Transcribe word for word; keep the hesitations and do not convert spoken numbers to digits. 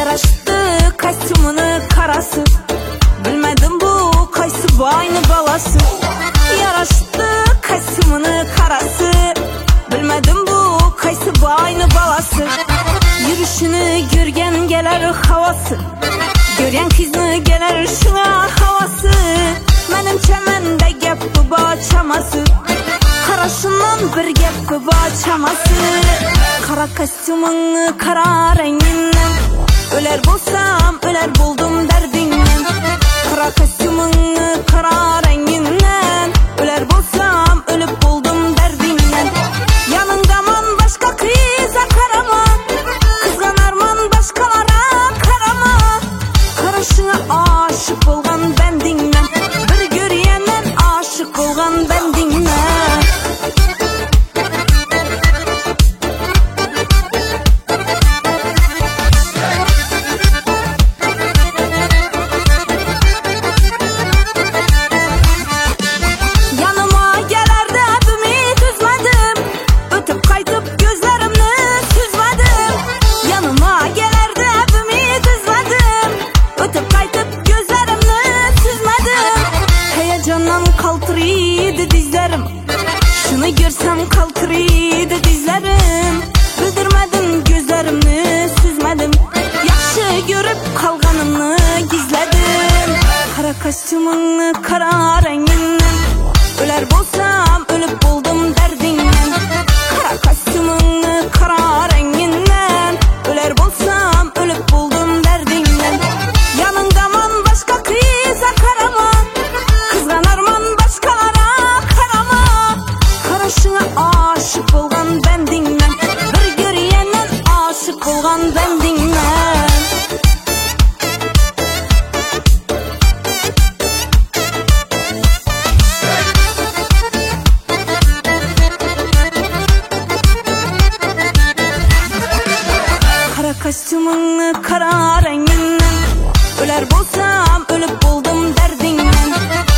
Yaraştı kostyumunu karası, bilmedim bu kaysı bayını balası. Yaraştı kostyumunu karası, bilmedim bu kaysı bayını balası. Yürüşünü görgen gelir havası, gören kızını gelir şuna havası. Menimçe mende gep bu bağçaması, karasından bir gep bu bağçaması. Kara kostyumunu kara renginden, öler bulsam öler buldum derdinden. Kara kostyumunu kara renginden, öler bulsam ölüp buldum derdinden. Yanındaman başka kıza karama, kızganarman başkalara karama. Karışına aşık olgan bendinden, bir görüyenden aşık olgan bendinden. Kaltırıydı dizlerim, şunu görsem kaltırıydı dizlerim. Bildirmedin gözlerimni süzmedim, yaxşı görüp kalganımni gizledim. Kara kostyumunu kara renginden, öler bulsam ölüp buldum derdinden. Kara kostyumunu kara renginden, öler bulsam ölüp buldum derdinden. Yanındaman başka kıza karama, kızganarman başkalara karama. Karışına aşık olgan bendinden, bir görüyenden aşık olgan bendinden. Kara kostyumunu kara renginden, öler bulsam ölüp buldum derdinden.